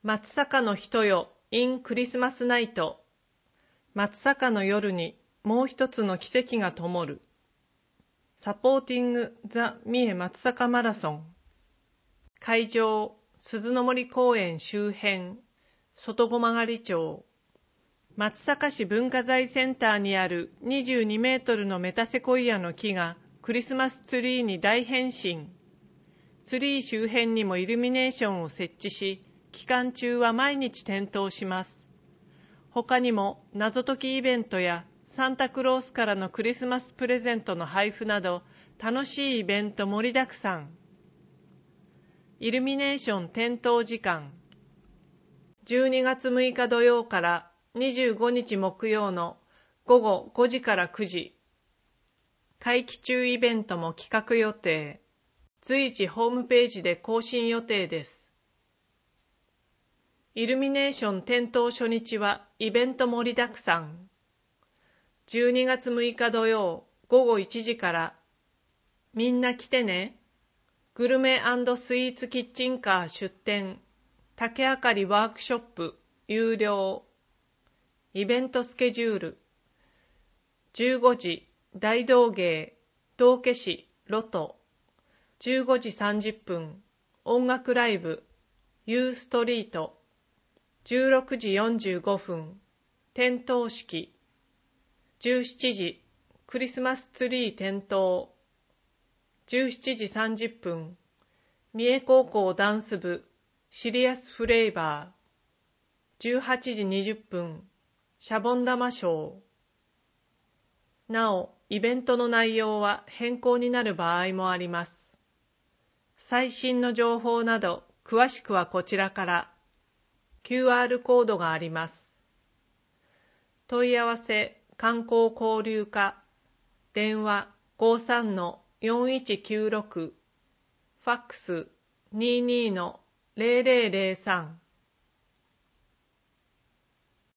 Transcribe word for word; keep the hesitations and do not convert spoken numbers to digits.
松坂の人よ in クリスマスナイト。松坂の夜にもう一つの奇跡が灯る。サポーティングザ・三重松坂マラソン。会場、鈴の森公園周辺、外駒狩町。松阪市文化財センターにあるにじゅうにメートルのメタセコイアの木がクリスマスツリーに大変身。ツリー周辺にもイルミネーションを設置し、期間中は毎日点灯します。他にも謎解きイベントやサンタクロースからのクリスマスプレゼントの配布など楽しいイベント盛りだくさん。イルミネーション点灯時間。じゅうにがつむいか土曜からにじゅうごにち木曜のごごごじからくじ。会期中イベントも企画予定。随時ホームページで更新予定です。イルミネーション点灯初日はイベント盛りだくさん。じゅうにがつむいか土曜ごごいちじからみんな来てね。グルメ&スイーツキッチンカー出店。竹あかりワークショップ有料。イベントスケジュール。じゅうごじ大道芸道化師ロト。じゅうごじさんじゅっぷん音楽ライブユーストリート。じゅうろくじよんじゅうごふん点灯式。じゅうしちじクリスマスツリー点灯。じゅうしちじさんじゅっぷん三重高校ダンス部シリアスフレーバー。じゅうはちじにじゅっぷんシャボン玉ショー。なお、イベントの内容は変更になる場合もあります。最新の情報など詳しくはこちらから。キューアール コードがあります。問い合わせ観光交流課電話 ごさんのよんいちきゅうろく ファックス にじゅうにのゼロゼロゼロさん